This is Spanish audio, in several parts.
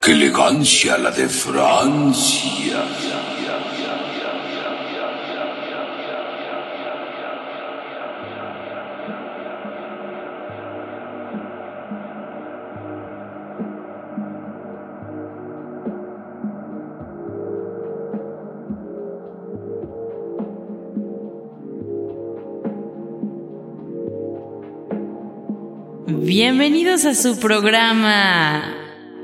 ¡Qué elegancia la de Francia! Bienvenidos a su programa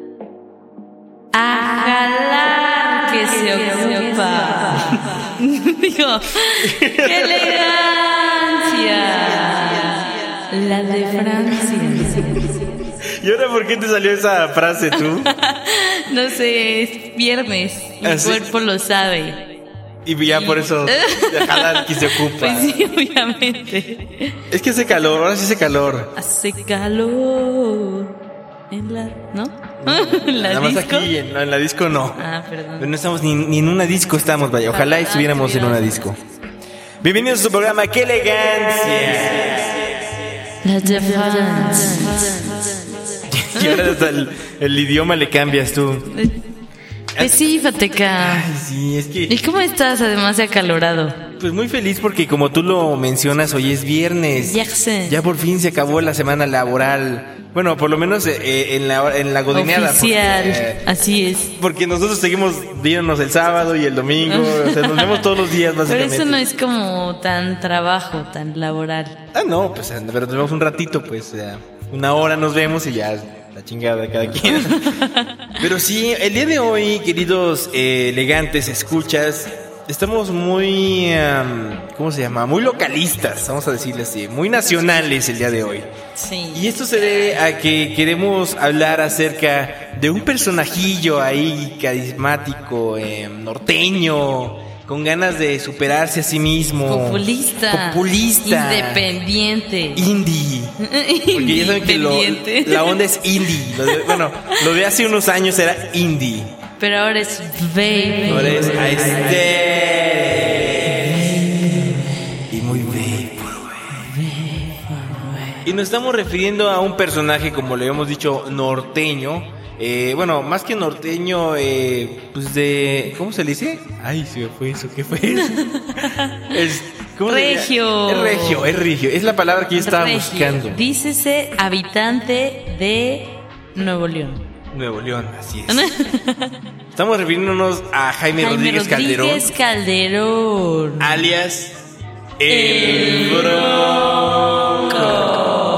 A Jalar que se ocupa. Digo, ¡qué elegancia! La de Francia. ¿Y ahora por qué te salió esa frase tú? No sé, es viernes. Mi cuerpo lo sabe. Y ya por eso jalar que se ocupa. Pues sí, obviamente. Es que hace calor, ahora sí hace calor. Hace calor en la... ¿No? ¿En la nada más disco? aquí, en la disco no. Ah, perdón. No estamos ni en una disco estamos, vaya. Ojalá estuviéramos en una disco. Bienvenidos a su programa ¡Qué elegancia! La de France. Y ahora hasta el idioma le cambias tú. Pues sí, Fateca. Ay, sí, es que... ¿Y cómo estás, además de acalorado? Pues muy feliz porque como tú lo mencionas, hoy es viernes. Ya sé. Ya por fin se acabó la semana laboral. Bueno, por lo menos en la godineada. Oficial, porque, así es. Porque nosotros seguimos viéndonos el sábado y el domingo. O sea, nos vemos todos los días, Pero básicamente. eso no es como tan trabajo, tan laboral. Ah, no, pues, pero nos vemos un ratito, pues. Una hora nos vemos y ya... La chingada de cada quien. Pero sí, el día de hoy, queridos elegantes escuchas, estamos muy, ¿cómo se llama? Muy localistas, vamos a decirle así, muy nacionales el día de hoy. Sí. Y esto se debe a que queremos hablar acerca de un personajillo ahí carismático, norteño, con ganas de superarse a sí mismo. Populista. Independiente. Indie. Porque ya saben que la onda es indie. Lo de hace unos años era indie. Pero ahora es baby. Ahora es y muy vapor. Y nos estamos refiriendo a un personaje, como le habíamos dicho, norteño. Bueno, más que norteño, pues de... ¿Cómo se le dice? Ay, se me fue eso, ¿qué fue eso? ¿Cómo Regio. Es regio, es la palabra que yo estaba buscando. Dícese habitante de Nuevo León. Nuevo León, así es. Estamos refiriéndonos a Jaime Rodríguez Calderón. Alias El Bronco.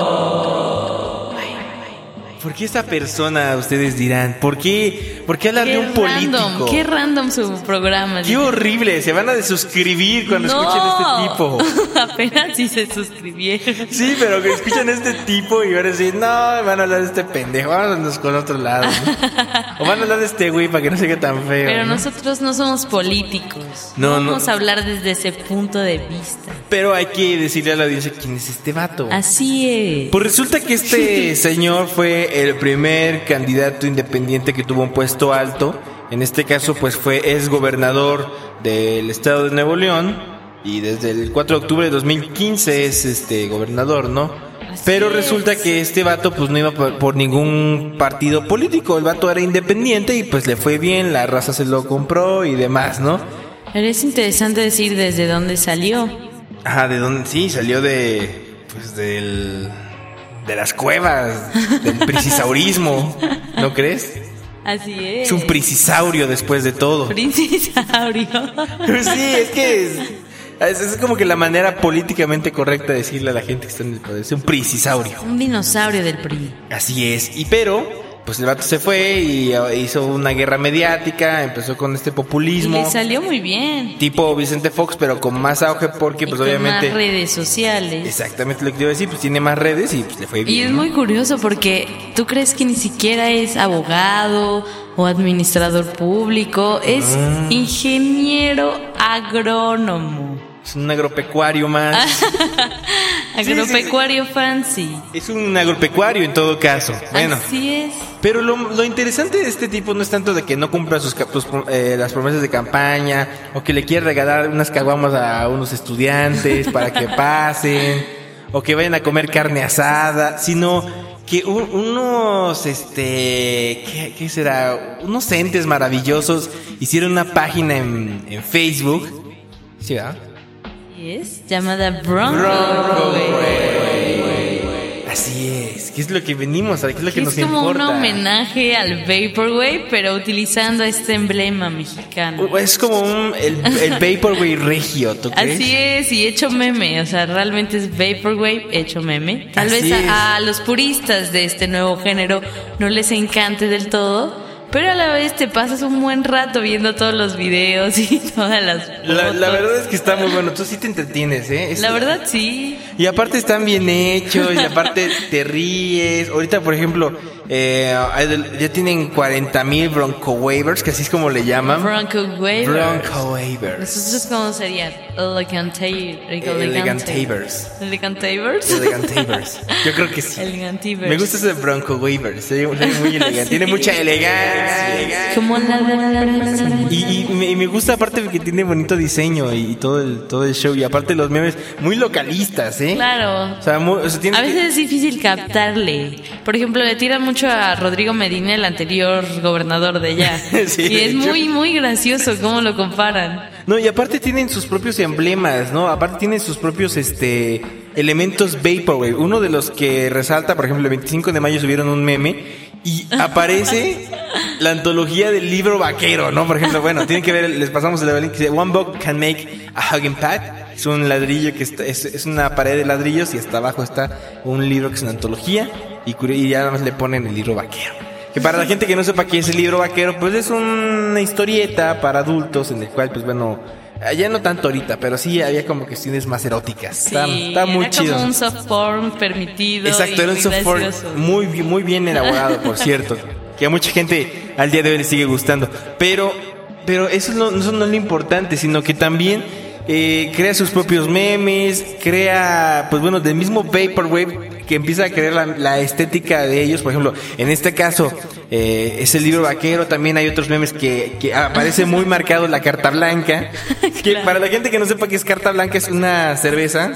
¿Por qué esta persona, ustedes dirán? ¿Por qué hablar de un político? Qué random su programa. Qué horrible, se van a desuscribir cuando escuchen este tipo. Apenas si se suscribieron. Sí, pero que escuchan este tipo y van a decir, no, van a hablar de este pendejo, vámonos con otro lado, ¿no? O van a hablar de este güey para que no se quede tan feo. Pero ¿no? nosotros no somos políticos. No vamos a hablar desde ese punto de vista. Pero hay que decirle a la audiencia quién es este vato. Así es. Pues resulta que este señor fue el primer candidato independiente que tuvo un puesto alto. En este caso, pues es gobernador del estado de Nuevo León. Y desde el 4 de octubre de 2015 es gobernador, ¿no? Pero resulta que este vato pues no iba por ningún partido político. El vato era independiente y pues le fue bien, la raza se lo compró y demás, ¿no? Pero es interesante decir desde dónde salió. Ajá, ¿de dónde? Sí, salió de las cuevas, del prisisaurismo, ¿no crees? Así es. Es un prisisaurio después de todo. Prisisaurio. Sí, es que es como que la manera políticamente correcta de decirle a la gente que está en el poder. Es un prisisaurio. Un dinosaurio del PRI. Así es. Pero pues el vato se fue y hizo una guerra mediática, empezó con este populismo. Y le salió muy bien. Tipo Vicente Fox, pero con más auge porque pues con obviamente... más redes sociales. Exactamente lo que te iba a decir, pues tiene más redes y pues le fue bien. Y es muy curioso porque tú crees que ni siquiera es abogado o administrador público, es ingeniero agrónomo. Es un agropecuario más. Agropecuario fancy. Es un agropecuario en todo caso. Bueno. Así es. Pero lo interesante de este tipo no es tanto de que no cumpla las promesas de campaña o que le quiera regalar unas caguamas a unos estudiantes para que pasen o que vayan a comer carne asada, sino que unos, ¿qué será? Unos entes maravillosos hicieron una página en Facebook. ¿Sí, verdad? Es llamada Bronco Wave. Así es, ¿qué es lo que venimos a ver? ¿Qué es lo que nos importa? Es como importa? un homenaje al Vaporwave, pero utilizando este emblema mexicano. Es como el Vaporwave regio, ¿tú crees? Así es, y hecho meme, o sea, realmente es Vaporwave hecho meme. Tal vez a los puristas de este nuevo género no les encante del todo, pero a la vez te pasas un buen rato viendo todos los videos y todas las fotos. La verdad es que está muy bueno, tú sí te entretienes, ¿eh? La verdad sí. Y aparte están bien hechos, y aparte te ríes. Ahorita, por ejemplo, ya tienen 40,000 Bronco Wavers, que así es como le llaman. Bronco Wavers. Bronco Wavers. ¿Nosotros cómo serían? Elegantavers. ¿Elegantavers? Yo creo que sí. Elegantavers. Me gusta ese Bronco Wavers, se ve muy elegante, Sí. tiene mucha elegancia. Como Y me gusta aparte que tiene bonito diseño y todo el show. Y aparte los memes muy localistas, ¿eh? Claro. O sea, a veces es difícil captarle. Por ejemplo, le tiran mucho a Rodrigo Medina, el anterior gobernador de allá. Sí, y es muy gracioso cómo lo comparan. No, y aparte tienen sus propios emblemas, ¿no? Aparte tienen sus propios elementos Vaporwave. Uno de los que resalta, por ejemplo, el 25 de mayo subieron un meme y aparece la antología del libro vaquero, ¿no? Por ejemplo, bueno, tienen que ver, les pasamos el link que dice One Book Can Make a Hugging Pad. Es un ladrillo que es una pared de ladrillos y hasta abajo está un libro que es una antología y ya nada más le ponen el libro vaquero. Que para la gente que no sepa qué es el libro vaquero, pues es una historieta para adultos en el cual, pues bueno, ya no tanto ahorita, pero sí había como cuestiones más eróticas. Sí, está muy era chido. como un soft porn permitido. Exacto, era un soft porn muy bien elaborado, por cierto. Que a mucha gente al día de hoy le sigue gustando. Pero eso no es lo importante, sino que también crea sus propios memes, crea, pues bueno, del mismo Vaporwave, que empieza a crear la estética de ellos. Por ejemplo, en este caso es el libro vaquero. También hay otros memes que aparece muy marcado la carta blanca. Que Claro. para la gente que no sepa qué es carta blanca, es una cerveza,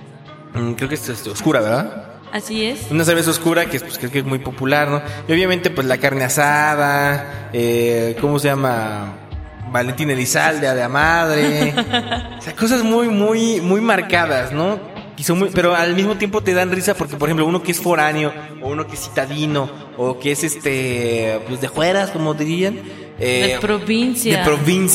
creo que es oscura, ¿verdad? Así es. Una cerveza oscura que pues, creo que es muy popular, ¿no? Y obviamente pues la carne asada, ¿cómo se llama? Valentín Elizalde, de madre. O sea, cosas muy marcadas, ¿no? Y son pero al mismo tiempo te dan risa porque, por ejemplo, uno que es foráneo, o uno que es citadino, o que es pues de fueras, como dirían. De provincia.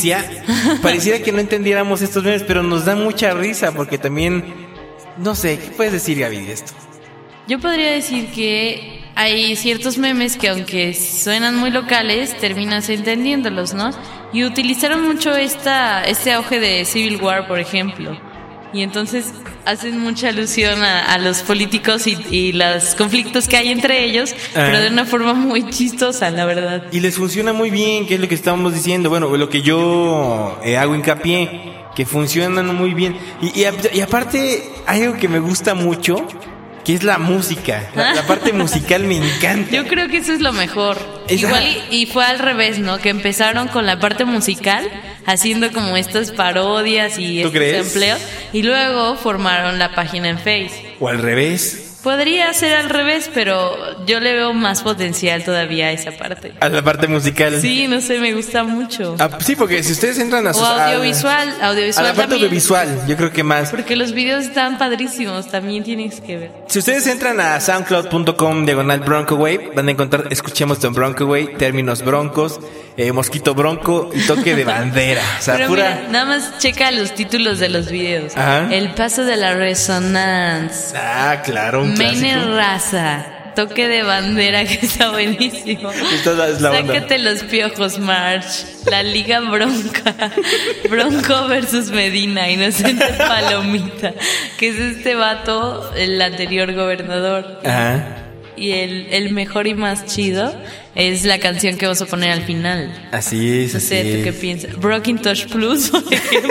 Pareciera que no entendiéramos estos memes, pero nos da mucha risa porque también, no sé, ¿qué puedes decir, Gaby, de esto? Yo podría decir que hay ciertos memes que aunque suenan muy locales, terminas entendiéndolos, ¿no? Y utilizaron mucho este auge de Civil War, por ejemplo. Y entonces hacen mucha alusión a los políticos y los conflictos que hay entre ellos, pero de una forma muy chistosa, la verdad. Y les funciona muy bien, que es lo que estábamos diciendo. Bueno, lo que yo hago hincapié, que funcionan muy bien. Y aparte, hay algo que me gusta mucho, que es la música. La parte musical me encanta. Yo creo que eso es lo mejor. Igual y fue al revés, ¿no? Que empezaron con la parte musical, haciendo como estas parodias y ¿Tú estos crees? empleos, y luego formaron la página en Face. O al revés. Podría ser al revés, pero yo le veo más potencial todavía a esa parte. A la parte musical. Sí, no sé, me gusta mucho. Sí, porque si ustedes entran a O audiovisual a la parte también. audiovisual, yo creo que más. Porque los videos están padrísimos, también tienes que ver. Si ustedes entran a soundcloud.com/BroncoWave, van a encontrar Escuchemos en BroncoWave, términos broncos, mosquito bronco y toque de bandera. O sea, Pero pura... mira, nada más checa los títulos de los videos. Ajá. El paso de la resonancia. Ah, claro, un Meine clásico. raza. Toque de bandera, que está buenísimo. Esta es la onda. Sácate los piojos, March. La liga bronca. Bronco versus Medina, Inocente Palomita. Que es este vato, el anterior gobernador. Ajá. Y el mejor y más chido es la canción que vamos a poner al final. Así es, No así sé, ¿tú qué es. piensas? Broken Touch Plus, por ejemplo.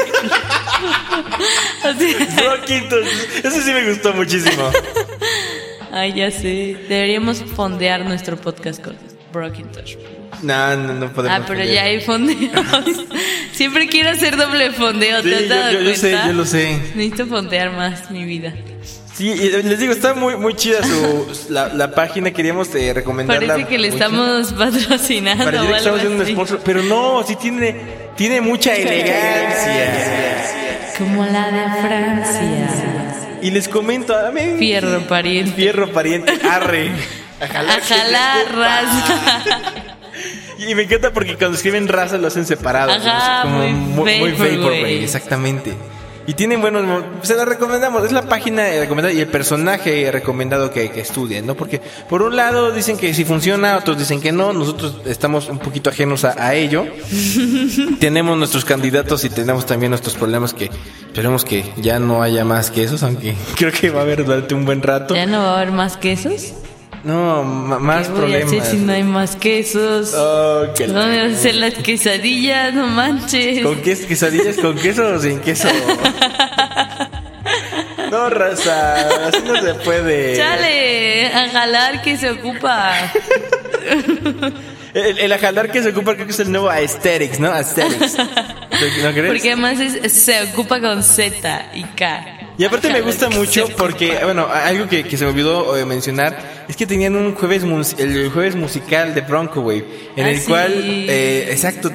Así- Eso sí me gustó muchísimo. Ay, ya sé. Deberíamos fondear nuestro podcast con Broken Touch Plus. No podemos. Pero ya hay fondeos. Siempre quiero hacer doble fondeo, ¿te Sí, has dado yo cuenta? sé, yo lo sé. Necesito fondear más mi vida. Sí, y les digo, está muy chida la página. Queríamos recomendarla. Parece que le mucho. estamos patrocinando. Parece que estamos haciendo un sponsor, pero no, sí tiene mucha elegancia. Como la de Francia. Y les comento, Fierro pariente. Arre. A jalar raza. Y me encanta porque cuando escriben raza lo hacen separado. Ajá, como muy vaporwave. Exactamente. Y tienen buenos... Se la recomendamos. Es la página recomendada y el personaje recomendado que estudien, ¿no? Porque por un lado dicen que sí funciona, otros dicen que no. Nosotros estamos un poquito ajenos a ello. Tenemos nuestros candidatos y tenemos también nuestros problemas que esperemos que ya no haya más quesos, aunque creo que va a haber durante un buen rato. ¿Ya no va a haber más quesos? No, más ¿Qué voy a problemas. hacer si no hay más quesos? Oh, ¿Dónde vas a hacer las quesadillas? No manches. ¿Con qué quesadillas? ¿Con queso o sin queso? No, raza, así no se puede. Chale, a jalar que se ocupa. El ajalar que se ocupa creo que es el nuevo aesthetics, ¿no? Aesthetics. ¿No crees? Porque además se ocupa con Z y K. Y aparte me Jalar gusta que mucho se porque, ocupa. bueno, algo que se me olvidó mencionar es que tenían un el jueves musical de Broncowave, en el sí. cual, exacto,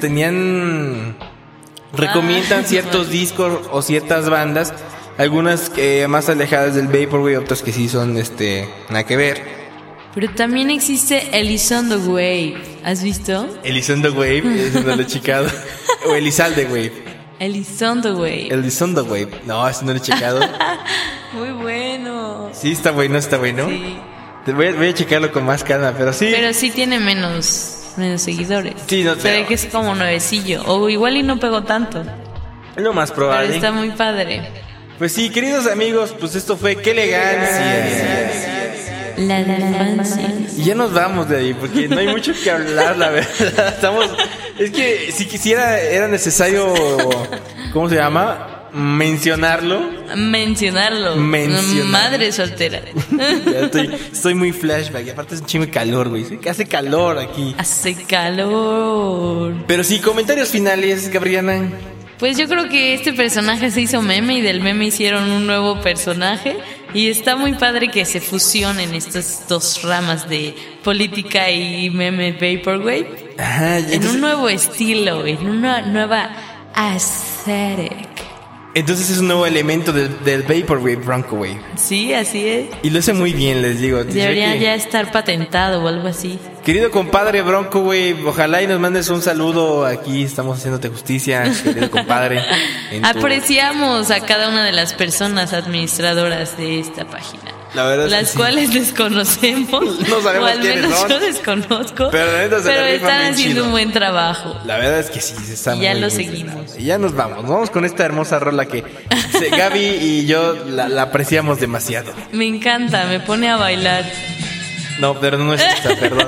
recomiendan ciertos discos o ciertas bandas, algunas más alejadas del Vaporwave, otras que sí son, nada que ver. Pero también existe Elizondo Wave. ¿Has visto? Elizondo Wave, ese no lo he checado. O Elizalde Wave. Elizondo Wave. Elizondo Wave. No, ese no lo he checado. Muy bueno. Sí, está bueno. Sí. Voy a checarlo con más calma, pero sí. Pero sí tiene menos seguidores. Sí, no, Se pero- ve que es como nuevecillo. O igual y no pegó tanto. Es lo más Pero probable. está muy padre. Pues sí, queridos amigos, pues esto fue ¡Qué elegancia! La infancia. Y ya nos vamos de ahí, porque no hay mucho que hablar, la verdad. Es que si quisiera, era necesario, ¿cómo se llama? Mencionarlo. Mencionarlo. Madre soltera. Ya estoy muy flashback. Y aparte es un chingo de calor, güey. Sí, que hace calor aquí. Hace calor. Pero sí, comentarios finales, Gabriela. Pues yo creo que este personaje se hizo meme y del meme hicieron un nuevo personaje y está muy padre que se fusionen estas dos ramas de política y meme vaporwave Ajá, en un nuevo estilo, en una nueva aesthetic. entonces es un nuevo elemento del Vaporwave, Broncowave. Sí, así es. Y lo hace muy bien, les digo. Debería ya estar patentado o algo así. Querido compadre Broncowave, ojalá y nos mandes un saludo. Aquí estamos haciéndote justicia, querido compadre. Apreciamos a cada una de las personas administradoras de esta página. La verdad es las que sí. cuales desconocemos. No sabemos o al quiénes menos son. yo desconozco. Pero la neta se la rifan están bien haciendo chido. un buen trabajo. La verdad es que sí, se está Y ya muy lo bien. seguimos. Y ya nos vamos con esta hermosa rola que Gaby y yo la apreciamos demasiado. Me encanta, me pone a bailar. No, pero no es esta, perdón.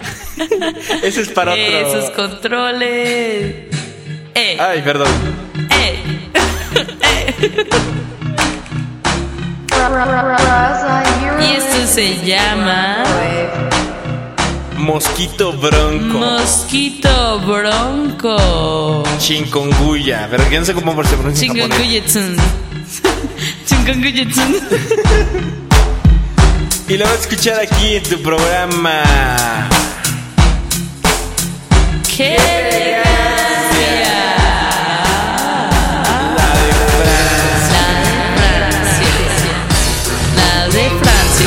Ese es para otro. Esos controles. Ay, perdón. Y esto se llama Mosquito Bronco. Mosquito Bronco. Chikungunya. Pero que no sé cómo se pronuncia en japonés. Chikungunya-tsun. Chikungunya-tsun. Y lo vas a escuchar aquí en tu programa. ¡Qué elegancia! La de La de Francia.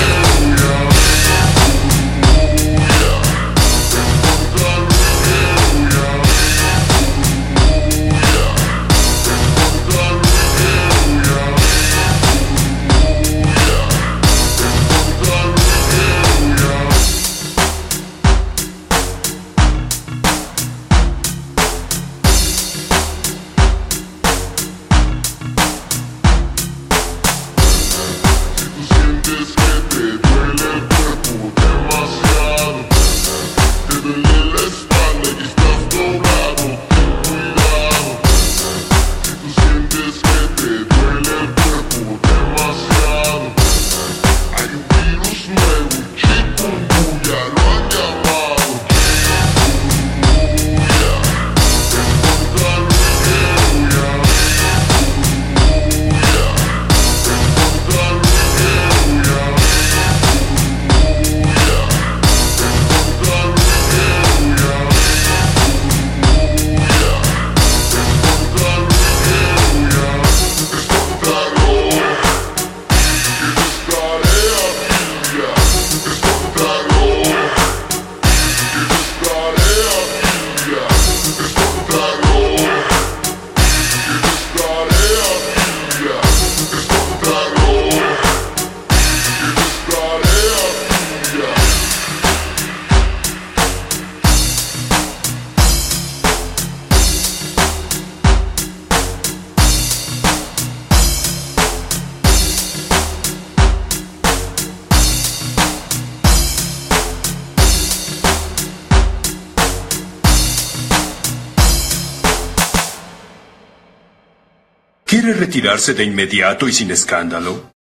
¿Quiere retirarse de inmediato y sin escándalo?